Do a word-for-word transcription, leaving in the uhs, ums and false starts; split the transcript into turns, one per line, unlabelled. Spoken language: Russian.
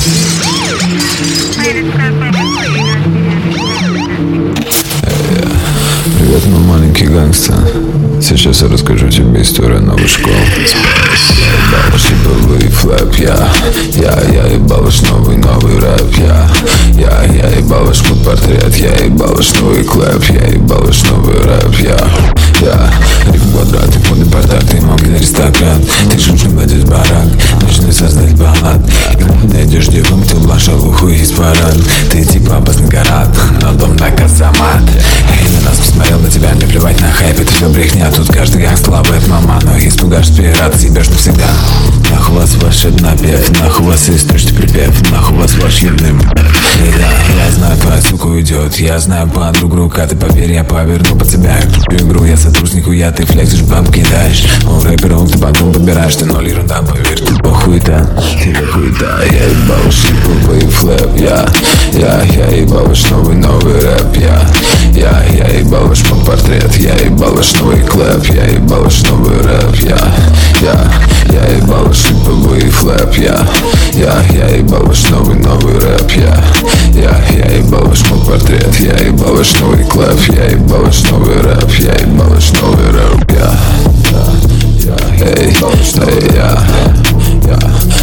Привет, мой маленький гангста. Сейчас я расскажу тебе историю новой школы. Я ебал шиповый флэп, я Я, я ебал ваш новый, новый рэп, я Я, я ебал ваш портрет, я ебал ваш новый клэп, я ебал ваш новый рэп, я Я, рифм квадрат, и подный портак, ты могли аристократ. Ты шумшим водишь барак, нужно создать баллад. Найдешь девом, ты бланшавуху из парад. Ты типа опасный город, но дом на казамат. И на нас посмотрел, на тебя не плевать на хайп, это все брехня. Тут каждый как слабает мама, но испугашь пират, съебешь навсегда. Нахуй вас ваш напев, нахуй вас источный припев, нахуй вас ваш юным. Я, я знаю, твоя сука уйдет, я знаю подругу рука, ты поверь, я поверну под себя эту игру. Я сотрудник хуя, ты флексишь, баб кидаешь. У рэперов ты потом подбираешь, ты ноль ерунда, поверь, ты похуйта, ты хуйта. Я ебал шиповый флэп, я Я, я ебал ваш новый, новый рэп, я Я, я ебал ваш портрет, я ебал ваш новый клэп, я ебал ваш новый рэп, я Я, я ебал ваш шиповый флэп, я Я, я ебал ваш новый, новый рэп, я Я, я ебал ваш портрет, я ебал ваш новый клэп, я ебал ваш новый рэп, я ебал ваш новый рэп, я Я, я ебал ваш новый рэп, я Я